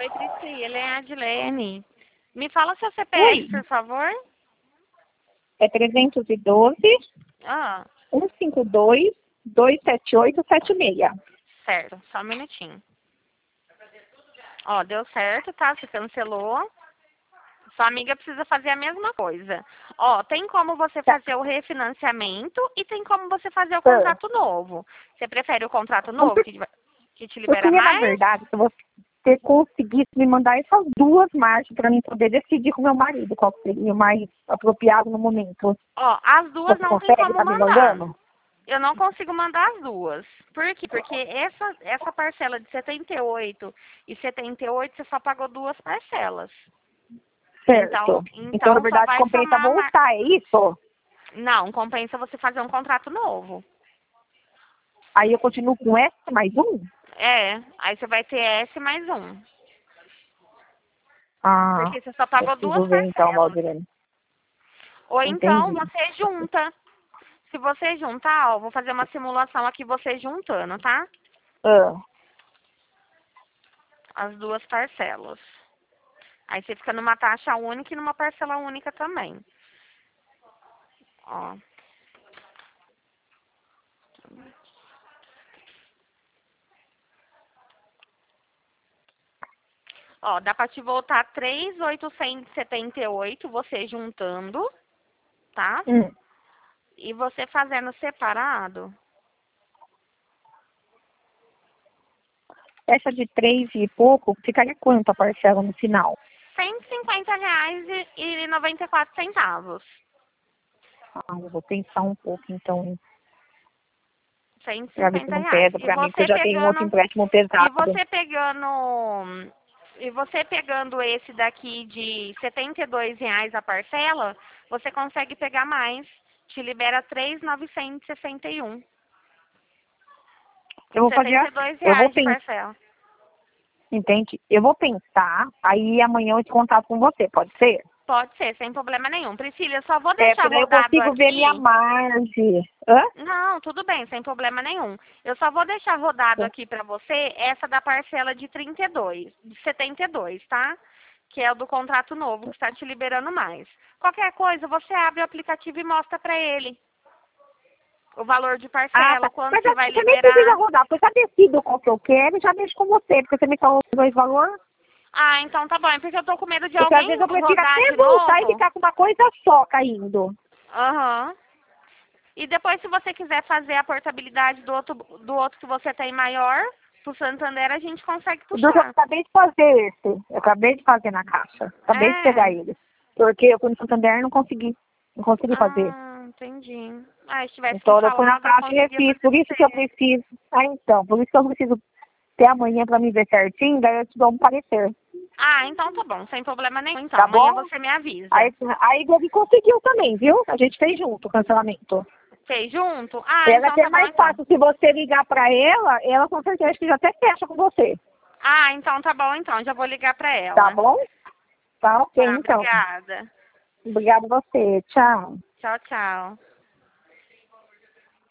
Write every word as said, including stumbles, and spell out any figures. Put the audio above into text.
Oi, Priscila, é a Adilene. Me fala seu C P F, Oi. por favor. É trezentos e doze, Ah, cento e cinquenta e dois, duzentos e setenta e oito, setenta e seis. certo. Só um minutinho. Ó, deu certo, tá? Você cancelou. Sua amiga precisa fazer a mesma coisa. Ó, tem como você Tá. fazer o refinanciamento e tem como você fazer o Ah. contrato novo. Você prefere o contrato Então, novo, que, que te eu libera queria, na mais? verdade, que você conseguisse me mandar essas duas marchas para mim poder decidir com meu marido qual seria o mais apropriado no momento. Ó, as duas Você não tem consegue? como Tá me mandar. mandando? Eu não consigo mandar as duas. Por quê? Porque essa, essa parcela de setenta e oito e setenta e oito você só pagou duas parcelas. Então, Certo. Então, na então só verdade, vai compensa somar mais. voltar, é isso? Não, compensa você fazer um contrato novo. Aí eu continuo com S mais um? É, aí você vai ter S mais um. Ah, Porque você só pagou duas preciso ver então, parcelas. Valdirene. Ou então Entendi. você junta. Se você juntar, ó, vou fazer uma simulação aqui você juntando, tá? Ah, As duas parcelas. Aí você fica numa taxa única e numa parcela única também. Ó. Ó, dá pra te voltar três mil oitocentos e setenta e oito você juntando, tá? hum. E você fazendo separado. Essa de três e pouco, ficaria quanto a parcela no final? cento e cinquenta reais e noventa e quatro centavos. Ah, eu vou pensar um pouco então, cento e pra ver se cinquenta não reais. pesa E pra mim, porque eu você já tenho um outro pegando. empréstimo E pesado. você pegando. E você pegando esse daqui de setenta e dois reais a parcela, você consegue pegar mais. Te libera três mil novecentos e sessenta e um. Eu Com vou fazer setenta e assim, dois eu vou reais de pensar, parcela. entende? Eu vou pensar, aí amanhã eu te contato com você, pode ser? Pode ser, sem problema nenhum. Priscila, eu só vou É, deixar porque daí eu rodado consigo ver minha aqui. margem. Hã? Não, tudo bem, sem problema nenhum. Eu só vou deixar rodado aqui pra você essa da parcela de trinta e dois, de setenta e dois, tá? Que é o do contrato novo, que está te liberando mais. Qualquer coisa, você abre o aplicativo e mostra pra ele o valor de Ah, parcela, tá. quando Mas que assim, vai você nem precisa liberar. rodar, porque eu já decido qual que eu quero e já deixo com você, porque você me falou os dois valores. Ah, então tá bom, é porque eu tô com medo de Porque às alguém vezes eu prefiro rodar até de voltar e novo. ficar com uma coisa só caindo. Aham. E depois, se você quiser fazer a portabilidade do outro, do outro que você tem maior, pro Santander, a gente consegue Do que eu puxar. acabei de fazer esse. Eu acabei de fazer na caixa. Acabei de É. pegar ele. Porque eu fui no Santander e não consegui. Não consegui fazer. Ah, entendi. Ah, se tivesse me Então eu fui na falado, eu caixa e conseguia refiz. fazer Por pra isso que eu você. preciso. Ah, então. Por isso que eu preciso ter amanhã pra me ver certinho. Daí eu te dou um parecer. Ah, então tá bom, sem problema nenhum. Então, Tá amanhã bom? você me avisa. Aí, aí Gabi conseguiu também, viu? A gente fez junto o cancelamento. Fez junto? Ah, Ela é então até tá bom, mais então. fácil. Se você ligar pra ela, ela com certeza acho que já até fecha com você. Ah, então tá bom, então. Já vou ligar pra Tá ela. bom? Tá ok, Tá, então. obrigada. Obrigada a você. Tchau. Tchau, tchau.